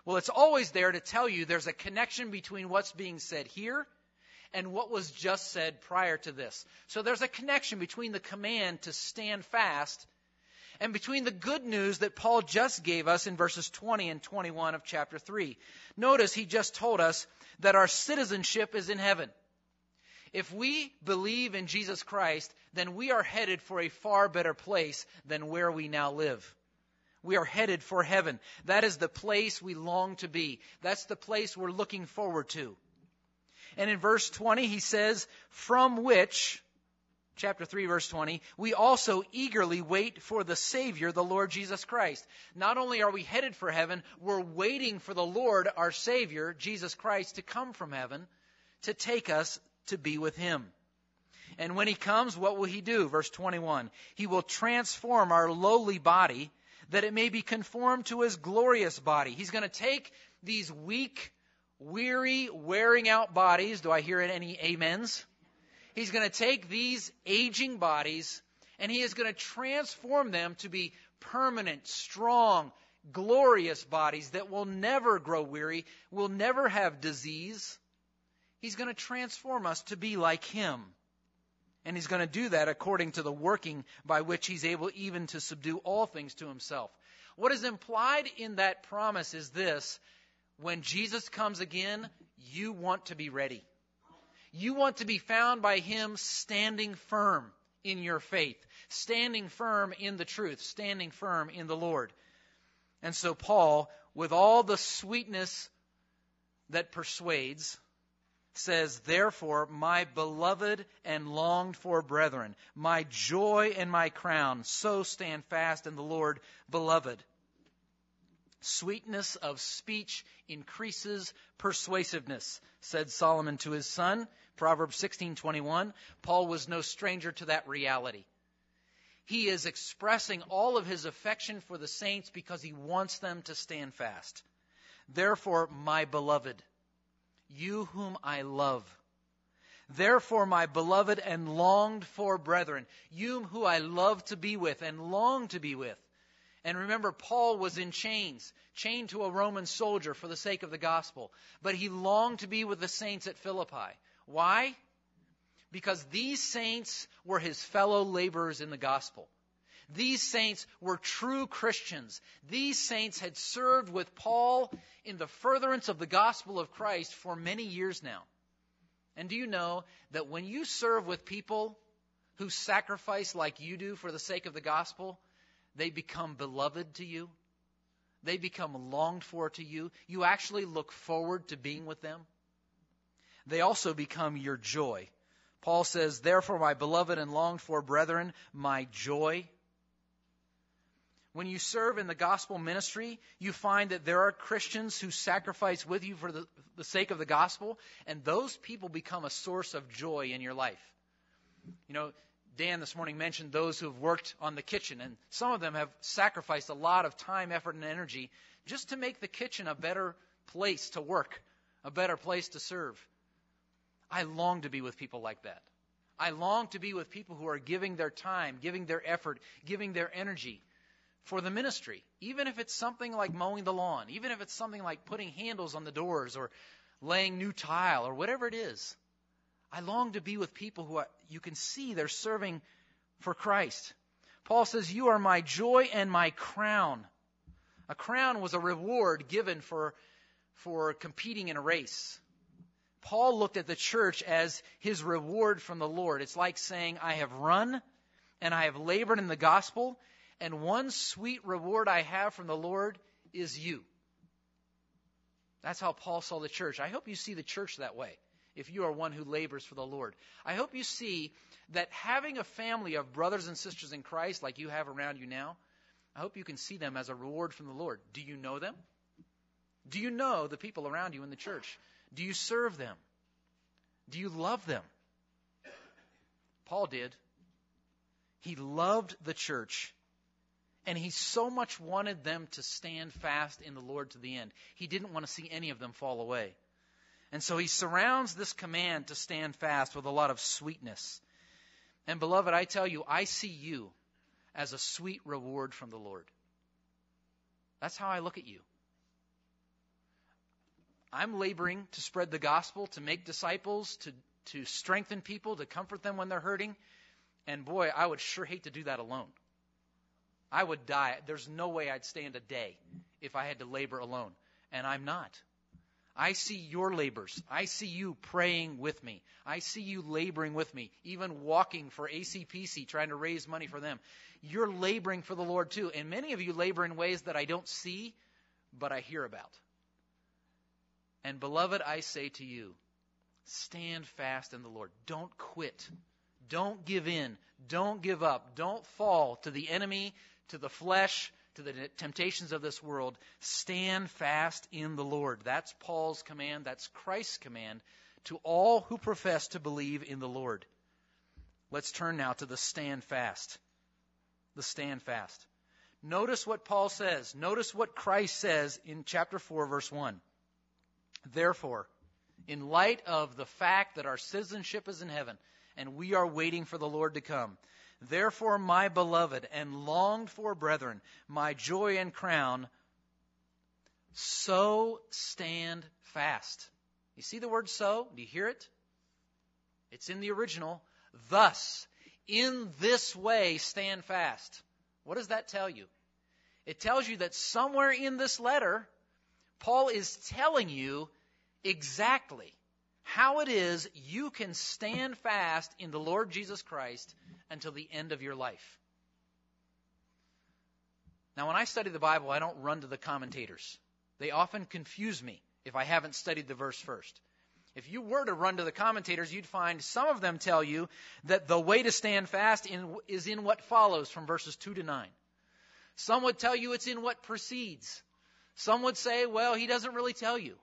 Well, it's always there to tell you there's a connection between what's being said here and what was just said prior to this. So there's a connection between the command to stand fast and between the good news that Paul just gave us in verses 20 and 21 of chapter 3. Notice he just told us that our citizenship is in heaven. If we believe in Jesus Christ, then we are headed for a far better place than where we now live. We are headed for heaven. That is the place we long to be. That's the place we're looking forward to. And in verse 20, he says, from which, chapter 3, verse 20, we also eagerly wait for the Savior, the Lord Jesus Christ. Not only are we headed for heaven, we're waiting for the Lord, our Savior, Jesus Christ, to come from heaven to take us to be with Him. And when He comes, what will He do? Verse 21, He will transform our lowly body that it may be conformed to His glorious body. He's going to take these weak, weary, wearing out bodies. Do I hear any amens? He's going to take these aging bodies and He is going to transform them to be permanent, strong, glorious bodies that will never grow weary, will never have disease. He's going to transform us to be like Him. And He's going to do that according to the working by which He's able even to subdue all things to Himself. What is implied in that promise is this: when Jesus comes again, you want to be ready. You want to be found by Him standing firm in your faith, standing firm in the truth, standing firm in the Lord. And so Paul, with all the sweetness that persuades, says, therefore, my beloved and longed for brethren, my joy and my crown, so stand fast in the Lord, beloved. Sweetness of speech increases persuasiveness, said Solomon to his son, Proverbs 16:21. Paul was no stranger to that reality. He is expressing all of his affection for the saints because he wants them to stand fast. Therefore, my beloved, you whom I love. Therefore, my beloved and longed for brethren, you who I love to be with and long to be with. And remember, Paul was in chains, chained to a Roman soldier for the sake of the gospel. But he longed to be with the saints at Philippi. Why? Because these saints were his fellow laborers in the gospel. These saints were true Christians. These saints had served with Paul in the furtherance of the gospel of Christ for many years now. And do you know that when you serve with people who sacrifice like you do for the sake of the gospel, they become beloved to you? They become longed for to you. You actually look forward to being with them. They also become your joy. Paul says, therefore, my beloved and longed for brethren, my joy. When you serve in the gospel ministry, you find that there are Christians who sacrifice with you for the sake of the gospel, and those people become a source of joy in your life. You know, Dan this morning mentioned those who have worked on the kitchen, and some of them have sacrificed a lot of time, effort, and energy just to make the kitchen a better place to work, a better place to serve. I long to be with people like that. I long to be with people who are giving their time, giving their effort, giving their energy for the ministry, even if it's something like mowing the lawn, even if it's something like putting handles on the doors or laying new tile or whatever it is. I long to be with people who you can see they're serving for Christ. Paul says, you are my joy and my crown. A crown was a reward given for competing in a race. Paul looked at the church as his reward from the Lord. It's like saying, I have run and I have labored in the gospel, and one sweet reward I have from the Lord is you. That's how Paul saw the church. I hope you see the church that way, if you are one who labors for the Lord. I hope you see that having a family of brothers and sisters in Christ like you have around you now, I hope you can see them as a reward from the Lord. Do you know them? Do you know the people around you in the church? Do you serve them? Do you love them? Paul did. He loved the church, and he so much wanted them to stand fast in the Lord to the end. He didn't want to see any of them fall away. And so he surrounds this command to stand fast with a lot of sweetness. And beloved, I tell you, I see you as a sweet reward from the Lord. That's how I look at you. I'm laboring to spread the gospel, to make disciples, to strengthen people, to comfort them when they're hurting. And boy, I would sure hate to do that alone. I would die. There's no way I'd stand a day if I had to labor alone. And I'm not. I see your labors. I see you praying with me. I see you laboring with me, even walking for ACPC, trying to raise money for them. You're laboring for the Lord too. And many of you labor in ways that I don't see, but I hear about. And beloved, I say to you, stand fast in the Lord. Don't quit. Don't give in. Don't give up. Don't fall to the enemy, to the flesh, to the temptations of this world. Stand fast in the Lord. That's Paul's command. That's Christ's command to all who profess to believe in the Lord. Let's turn now to the stand fast. The stand fast. Notice what Paul says. Notice what Christ says in chapter 4, verse 1. Therefore, in light of the fact that our citizenship is in heaven and we are waiting for the Lord to come, therefore, my beloved and longed for brethren, my joy and crown, so stand fast. You see the word so? Do you hear it? It's in the original. Thus, in this way, stand fast. What does that tell you? It tells you that somewhere in this letter, Paul is telling you exactly how it is you can stand fast in the Lord Jesus Christ until the end of your life. Now, when I study the Bible, I don't run to the commentators. They often confuse me if I haven't studied the verse first. If you were to run to the commentators, you'd find some of them tell you that the way to stand fast is in what follows from verses 2 to 9. Some would tell you it's in what precedes. Some would say, well, he doesn't really tell you.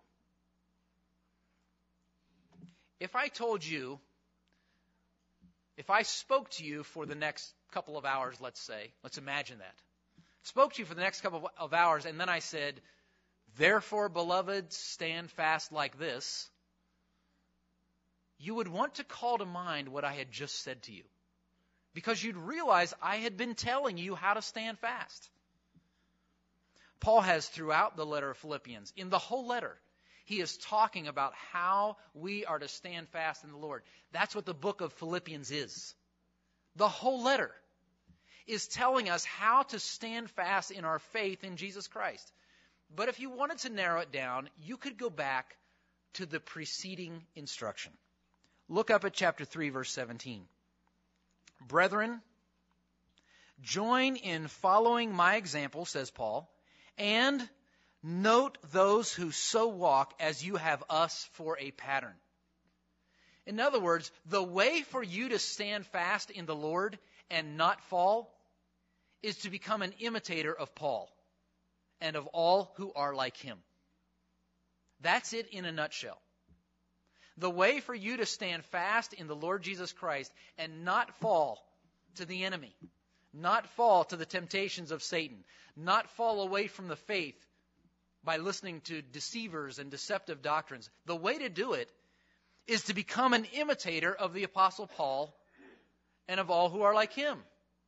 If I told you, if I spoke to you for the next couple of hours, let's say, let's imagine that. Spoke to you for the next couple of hours, and then I said, therefore, beloved, stand fast like this, you would want to call to mind what I had just said to you. Because you'd realize I had been telling you how to stand fast. Paul has throughout the letter of Philippians, in the whole letter, he is talking about how we are to stand fast in the Lord. That's what the book of Philippians is. The whole letter is telling us how to stand fast in our faith in Jesus Christ. But if you wanted to narrow it down, you could go back to the preceding instruction. Look up at chapter 3, verse 17. Brethren, join in following my example, says Paul, and note those who so walk as you have us for a pattern. In other words, the way for you to stand fast in the Lord and not fall is to become an imitator of Paul and of all who are like him. That's it in a nutshell. The way for you to stand fast in the Lord Jesus Christ and not fall to the enemy, not fall to the temptations of Satan, not fall away from the faith by listening to deceivers and deceptive doctrines. The way to do it is to become an imitator of the Apostle Paul and of all who are like him.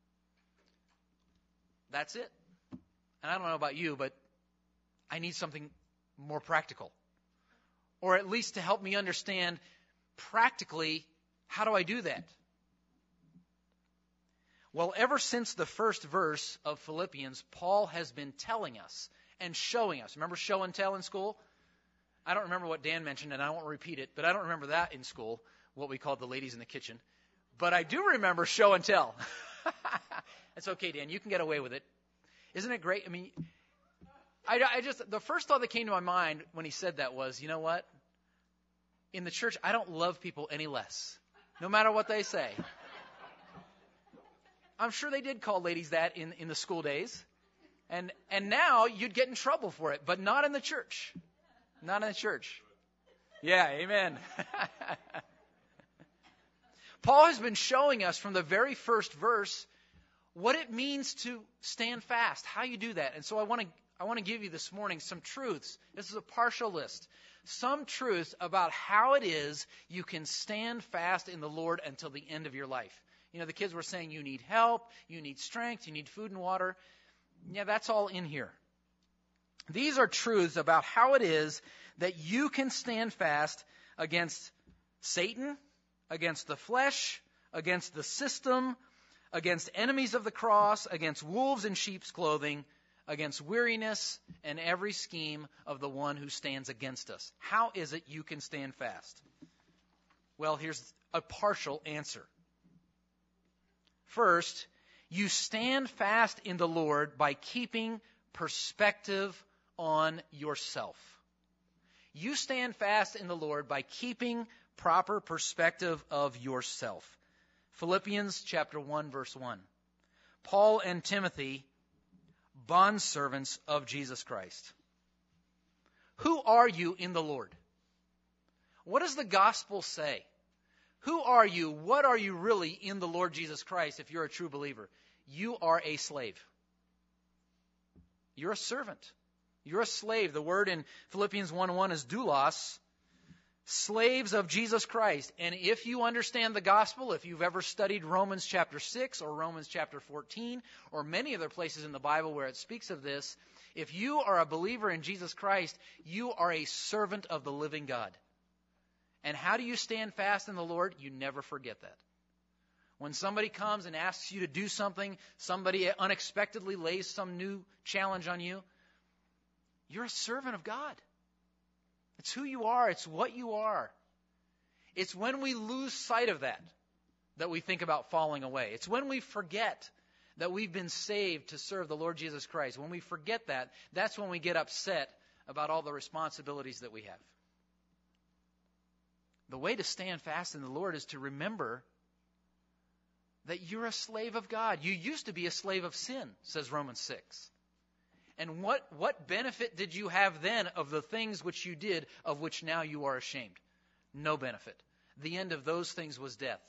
That's it. And I don't know about you, but I need something more practical. Or at least to help me understand practically, how do I do that? Well, ever since the first verse of Philippians, Paul has been telling us and showing us. Remember show and tell in school? I don't remember what Dan mentioned, and I won't repeat it, but I don't remember that in school, what we called the ladies in the kitchen. But I do remember show and tell. It's okay, Dan. You can get away with it. Isn't it great? I mean, the first thought that came to my mind when he said that was, you know what? In the church, I don't love people any less, no matter what they say. I'm sure they did call ladies that in the school days. And now you'd get in trouble for it, but not in the church. Not in the church. Yeah, amen. Paul has been showing us from the very first verse what it means to stand fast, how you do that. And so I want to give you this morning some truths. This is a partial list. Some truths about how it is you can stand fast in the Lord until the end of your life. You know, the kids were saying you need help, you need strength, you need food and water. Yeah, that's all in here. These are truths about how it is that you can stand fast against Satan, against the flesh, against the system, against enemies of the cross, against wolves in sheep's clothing, against weariness and every scheme of the one who stands against us. How is it you can stand fast? Well, here's a partial answer. First, you stand fast in the Lord by keeping perspective on yourself. You stand fast in the Lord by keeping proper perspective of yourself. Philippians chapter 1, verse 1. Paul and Timothy, bondservants of Jesus Christ. Who are you in the Lord? What does the gospel say? Who are you? What are you really in the Lord Jesus Christ if you're a true believer? You are a slave. You're a servant. You're a slave. The word in Philippians 1:1 is doulos, slaves of Jesus Christ. And if you understand the gospel, if you've ever studied Romans chapter 6 or Romans chapter 14 or many other places in the Bible where it speaks of this, if you are a believer in Jesus Christ, you are a servant of the living God. And how do you stand fast in the Lord? You never forget that. When somebody comes and asks you to do something, somebody unexpectedly lays some new challenge on you, you're a servant of God. It's who you are. It's what you are. It's when we lose sight of that we think about falling away. It's when we forget that we've been saved to serve the Lord Jesus Christ. When we forget that, that's when we get upset about all the responsibilities that we have. The way to stand fast in the Lord is to remember that you're a slave of God. You used to be a slave of sin, says Romans 6. And what benefit did you have then of the things which you did, of which now you are ashamed? No benefit. The end of those things was death.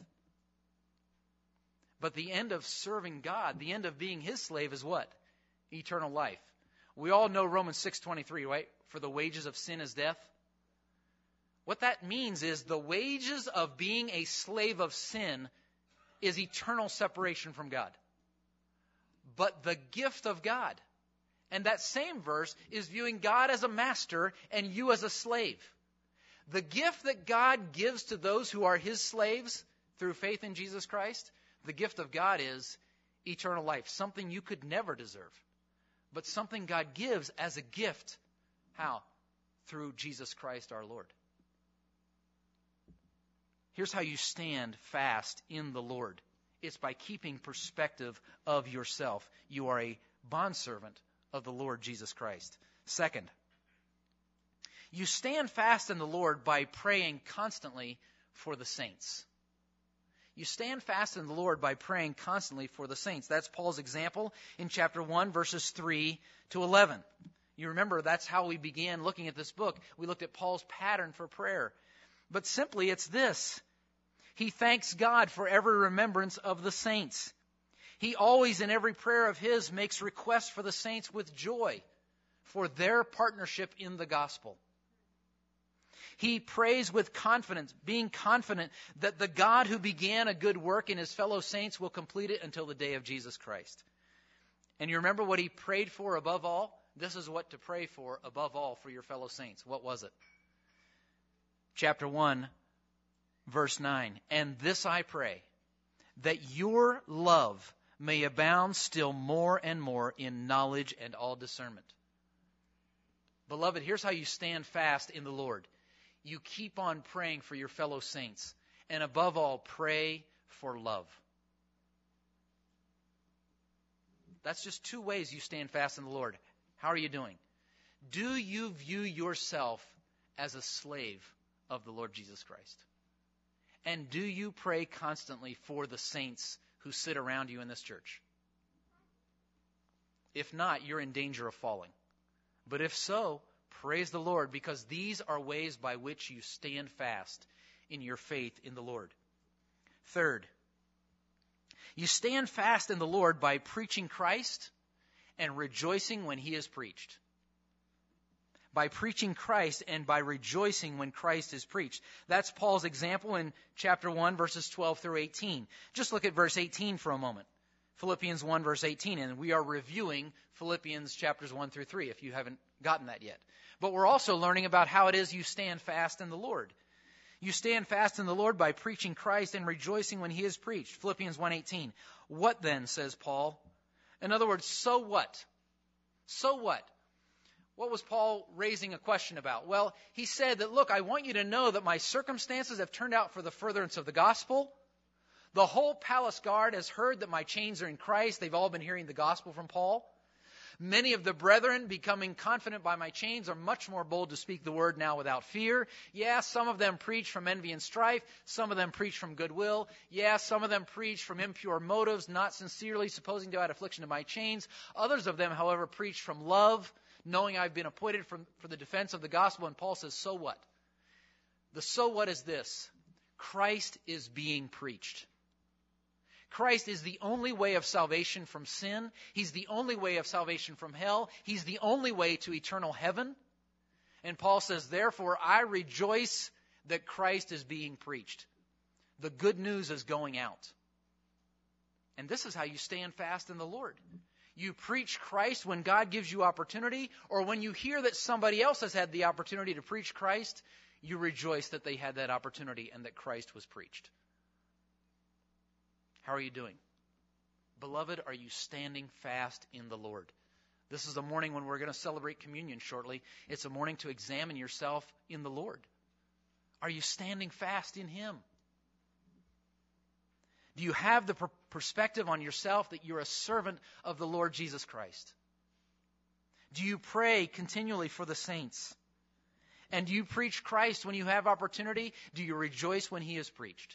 But the end of serving God, the end of being His slave is what? Eternal life. We all know Romans 6:23, right? For the wages of sin is death. What that means is the wages of being a slave of sin is eternal separation from God. But the gift of God, and that same verse is viewing God as a master and you as a slave. The gift that God gives to those who are His slaves through faith in Jesus Christ, the gift of God is eternal life, something you could never deserve, but something God gives as a gift. How? Through Jesus Christ our Lord. Here's how you stand fast in the Lord. It's by keeping perspective of yourself. You are a bondservant of the Lord Jesus Christ. Second, you stand fast in the Lord by praying constantly for the saints. You stand fast in the Lord by praying constantly for the saints. That's Paul's example in chapter 1, verses 3 to 11. You remember that's how we began looking at this book. We looked at Paul's pattern for prayer. But simply it's this. He thanks God for every remembrance of the saints. He always in every prayer of his makes requests for the saints with joy for their partnership in the gospel. He prays with confidence, being confident that the God who began a good work in his fellow saints will complete it until the day of Jesus Christ. And you remember what he prayed for above all? This is what to pray for above all for your fellow saints. What was it? Chapter 1, verse 9. And this I pray, that your love may abound still more and more in knowledge and all discernment. Beloved, here's how you stand fast in the Lord. You keep on praying for your fellow saints. And above all, pray for love. That's just two ways you stand fast in the Lord. How are you doing? Do you view yourself as a slave of the Lord Jesus Christ? And do you pray constantly for the saints who sit around you in this church? If not, you're in danger of falling. But if so, praise the Lord, because these are ways by which you stand fast in your faith in the Lord. Third, you stand fast in the Lord by preaching Christ and rejoicing when He is preached. By preaching Christ and by rejoicing when Christ is preached. That's Paul's example in chapter 1, verses 12 through 18. Just look at verse 18 for a moment. Philippians 1, verse 18. And we are reviewing Philippians chapters 1 through 3, if you haven't gotten that yet. But we're also learning about how it is you stand fast in the Lord. You stand fast in the Lord by preaching Christ and rejoicing when he is preached. Philippians 1:18. What then, says Paul? In other words, so what? So what? What was Paul raising a question about? Well, he said that, look, I want you to know that my circumstances have turned out for the furtherance of the gospel. The whole palace guard has heard that my chains are in Christ. They've all been hearing the gospel from Paul. Many of the brethren, becoming confident by my chains, are much more bold to speak the word now without fear. Yeah, some of them preach from envy and strife. Some of them preach from goodwill. Yeah, some of them preach from impure motives, not sincerely, supposing to add affliction to my chains. Others of them, however, preach from love, knowing I've been appointed for the defense of the gospel. And Paul says, so what? The so what is this: Christ is being preached. Christ is the only way of salvation from sin. He's the only way of salvation from hell. He's the only way to eternal heaven. And Paul says, therefore, I rejoice that Christ is being preached. The good news is going out. And this is how you stand fast in the Lord. You preach Christ when God gives you opportunity, or when you hear that somebody else has had the opportunity to preach Christ, you rejoice that they had that opportunity and that Christ was preached. How are you doing? Beloved, are you standing fast in the Lord? This is a morning when we're going to celebrate communion shortly. It's a morning to examine yourself in the Lord. Are you standing fast in him? Do you have the perspective on yourself that you're a servant of the Lord Jesus Christ? Do you pray continually for the saints? And do you preach Christ when you have opportunity? Do you rejoice when he is preached?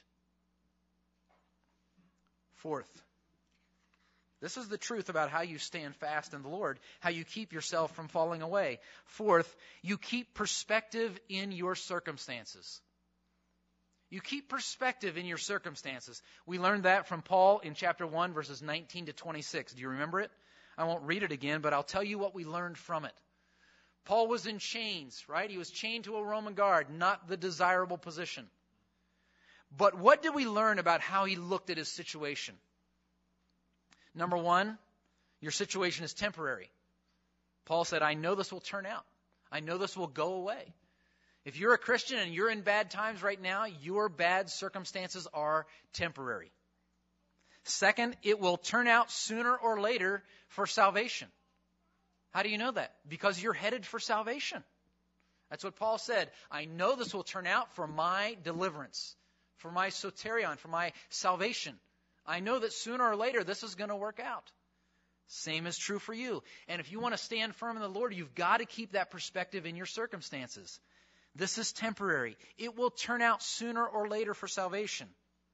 Fourth, this is the truth about how you stand fast in the Lord, how you keep yourself from falling away. Fourth, you keep perspective in your circumstances. You keep perspective in your circumstances. We learned that from Paul in chapter 1, verses 19 to 26. Do you remember it? I won't read it again, but I'll tell you what we learned from it. Paul was in chains, right? He was chained to a Roman guard, not the desirable position. But what did we learn about how he looked at his situation? Number one, your situation is temporary. Paul said, I know this will turn out. I know this will go away. If you're a Christian and you're in bad times right now, your bad circumstances are temporary. Second, it will turn out sooner or later for salvation. How do you know that? Because you're headed for salvation. That's what Paul said. I know this will turn out for my deliverance, for my soterion, for my salvation. I know that sooner or later this is going to work out. Same is true for you. And if you want to stand firm in the Lord, you've got to keep that perspective in your circumstances. This is temporary. It will turn out sooner or later for salvation.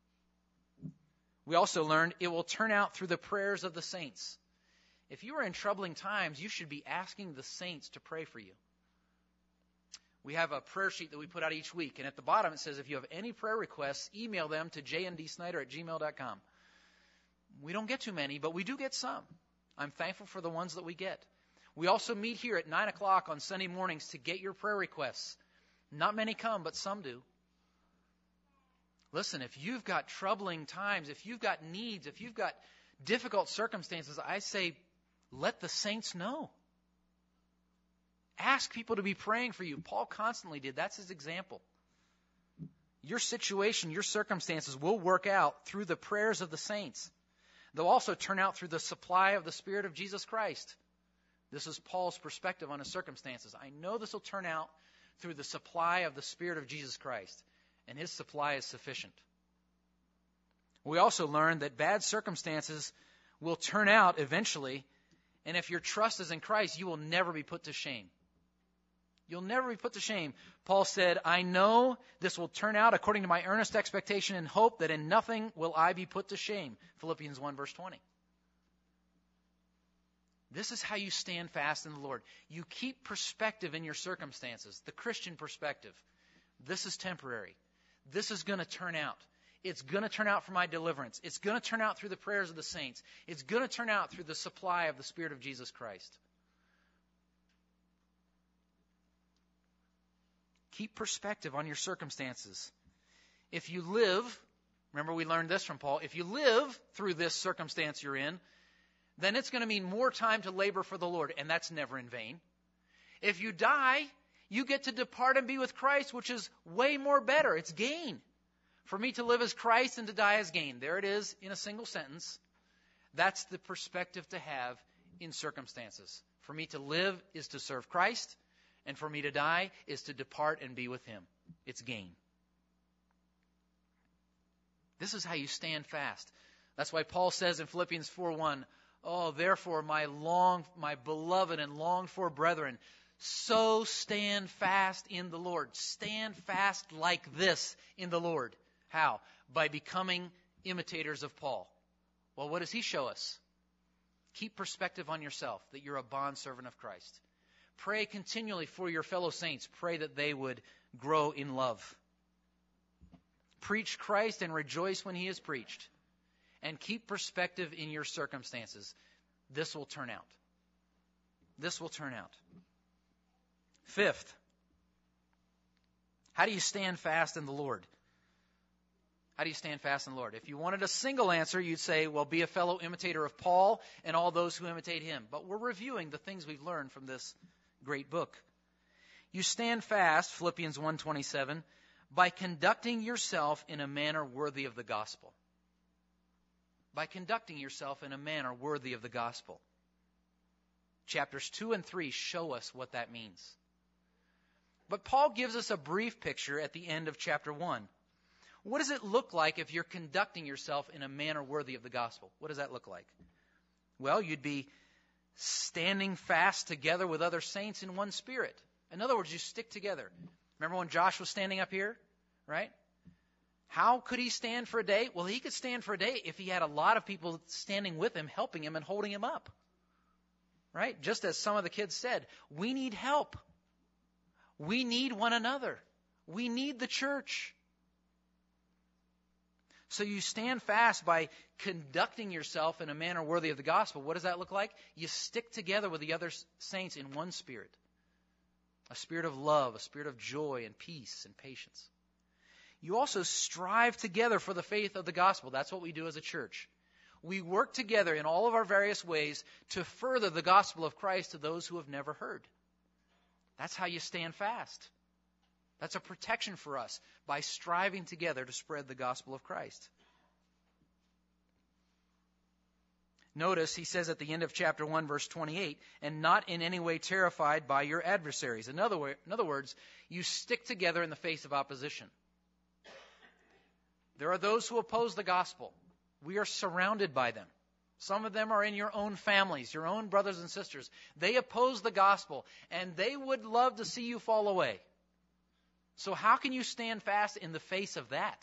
We also learned it will turn out through the prayers of the saints. If you are in troubling times, you should be asking the saints to pray for you. We have a prayer sheet that we put out each week, and at the bottom it says if you have any prayer requests, email them to jndsnyder@gmail.com. We don't get too many, but we do get some. I'm thankful for the ones that we get. We also meet here at 9 o'clock on Sunday mornings to get your prayer requests. Not many come, but some do. Listen, if you've got troubling times, if you've got needs, if you've got difficult circumstances, I say let the saints know. Ask people to be praying for you. Paul constantly did. That's his example. Your situation, your circumstances will work out through the prayers of the saints. They'll also turn out through the supply of the Spirit of Jesus Christ. This is Paul's perspective on his circumstances. I know this will turn out through the supply of the Spirit of Jesus Christ, and his supply is sufficient. We also learned that bad circumstances will turn out eventually, and if your trust is in Christ, you will never be put to shame. You'll never be put to shame. Paul said, I know this will turn out according to my earnest expectation and hope that in nothing will I be put to shame. Philippians 1 verse 20. This is how you stand fast in the Lord. You keep perspective in your circumstances, the Christian perspective. This is temporary. This is going to turn out. It's going to turn out for my deliverance. It's going to turn out through the prayers of the saints. It's going to turn out through the supply of the Spirit of Jesus Christ. Keep perspective on your circumstances. If you live, remember we learned this from Paul, if you live through this circumstance you're in, then it's going to mean more time to labor for the Lord, and that's never in vain. If you die, you get to depart and be with Christ, which is way more better. It's gain. For me to live as Christ and to die as gain. There it is in a single sentence. That's the perspective to have in circumstances. For me to live is to serve Christ, and for me to die is to depart and be with Him. It's gain. This is how you stand fast. That's why Paul says in Philippians 4:1, "Oh, therefore, my beloved and longed for brethren, so stand fast in the Lord." Stand fast like this in the Lord. How? By becoming imitators of Paul. Well, what does he show us? Keep perspective on yourself, that you're a bondservant of Christ. Pray continually for your fellow saints. Pray that they would grow in love. Preach Christ and rejoice when He is preached. And keep perspective in your circumstances. This will turn out. This will turn out. Fifth, how do you stand fast in the Lord? How do you stand fast in the Lord? If you wanted a single answer, you'd say, well, be a fellow imitator of Paul and all those who imitate him. But we're reviewing the things we've learned from this great book. You stand fast, Philippians 1:27, by conducting yourself in a manner worthy of the gospel. By conducting yourself in a manner worthy of the gospel. Chapters 2 and 3 show us what that means. But Paul gives us a brief picture at the end of chapter 1. What does it look like if you're conducting yourself in a manner worthy of the gospel? What does that look like? Well, you'd be standing fast together with other saints in one spirit. In other words, you stick together. Remember when Josh was standing up here, right? How could he stand for a day? Well, he could stand for a day if he had a lot of people standing with him, helping him and holding him up. Right? Just as some of the kids said, we need help. We need one another. We need the church. So you stand fast by conducting yourself in a manner worthy of the gospel. What does that look like? You stick together with the other saints in one spirit. A spirit of love, a spirit of joy and peace and patience. You also strive together for the faith of the gospel. That's what we do as a church. We work together in all of our various ways to further the gospel of Christ to those who have never heard. That's how you stand fast. That's a protection for us by striving together to spread the gospel of Christ. Notice he says at the end of chapter 1, verse 28, and not in any way terrified by your adversaries. In other words, you stick together in the face of opposition. There are those who oppose the gospel. We are surrounded by them. Some of them are in your own families, your own brothers and sisters. They oppose the gospel, and they would love to see you fall away. So how can you stand fast in the face of that?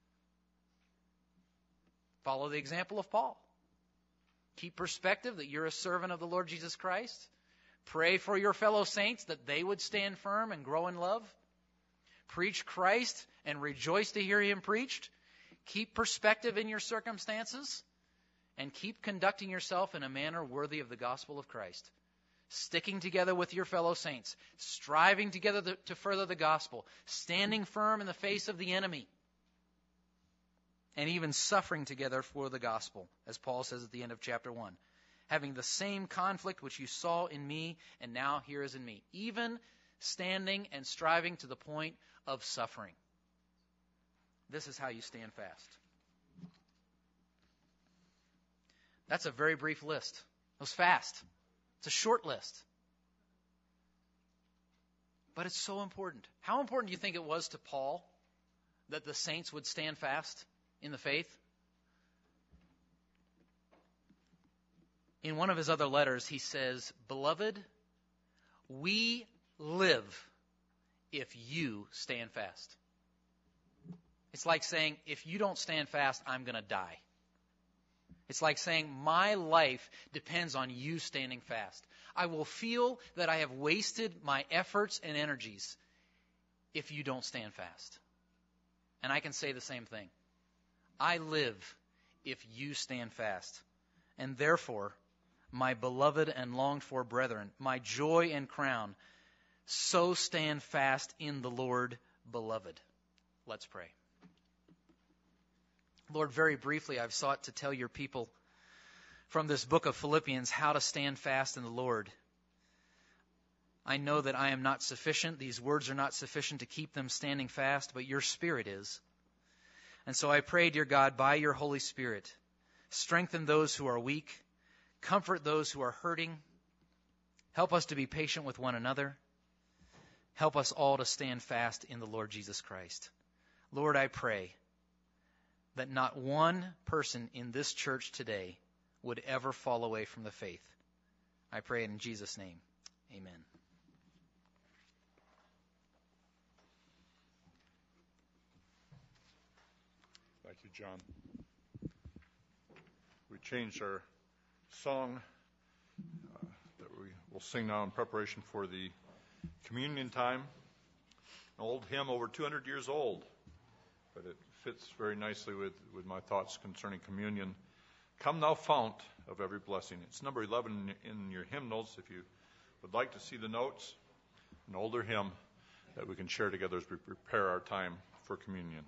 Follow the example of Paul. Keep perspective that you're a servant of the Lord Jesus Christ. Pray for your fellow saints that they would stand firm and grow in love. Preach Christ and rejoice to hear Him preached. Keep perspective in your circumstances. And keep conducting yourself in a manner worthy of the gospel of Christ. Sticking together with your fellow saints. Striving together to further the gospel. Standing firm in the face of the enemy. And even suffering together for the gospel, as Paul says at the end of chapter 1. Having the same conflict which you saw in me, and now here is in me. Even standing and striving to the point of suffering. This is how you stand fast. That's a very brief list. It was fast. It's a short list. But it's so important. How important do you think it was to Paul that the saints would stand fast in the faith? In one of his other letters, he says, "Beloved, we live if you stand fast." It's like saying, if you don't stand fast, I'm going to die. It's like saying, my life depends on you standing fast. I will feel that I have wasted my efforts and energies if you don't stand fast. And I can say the same thing. I live if you stand fast. And therefore, my beloved and longed for brethren, my joy and crown, so stand fast in the Lord, beloved. Let's pray. Lord, very briefly, I've sought to tell your people from this book of Philippians how to stand fast in the Lord. I know that I am not sufficient. These words are not sufficient to keep them standing fast, but your Spirit is. And so I pray, dear God, by your Holy Spirit, strengthen those who are weak, comfort those who are hurting, help us to be patient with one another, help us all to stand fast in the Lord Jesus Christ. Lord, I pray that not one person in this church today would ever fall away from the faith. I pray it in Jesus' name. Amen. Thank you, John. We changed our song that we will sing now in preparation for the communion time. An old hymn, over 200 years old, but it fits very nicely with my thoughts concerning communion. Come thou fount of every blessing. It's number 11 in your hymn notes if you would like to see the notes. An older hymn that we can share together as we prepare our time for communion.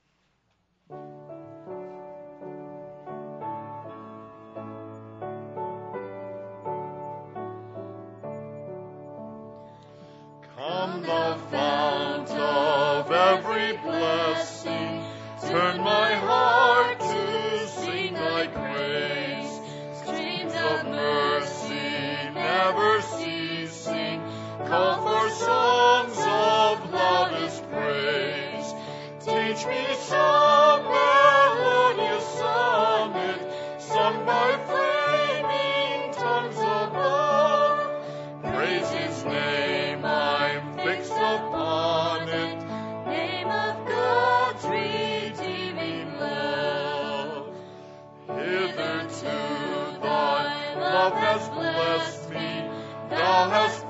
Come thou fount of every blessing, turn my heart to sing thy praise. Streams of mercy never ceasing, call for songs of loudest praise. Teach me some melodious sonnet, sung by flaming tongues above. Praise his name, I'm fixed upon it, name of God's redeeming love. Hitherto thy love has blessed me, thou hast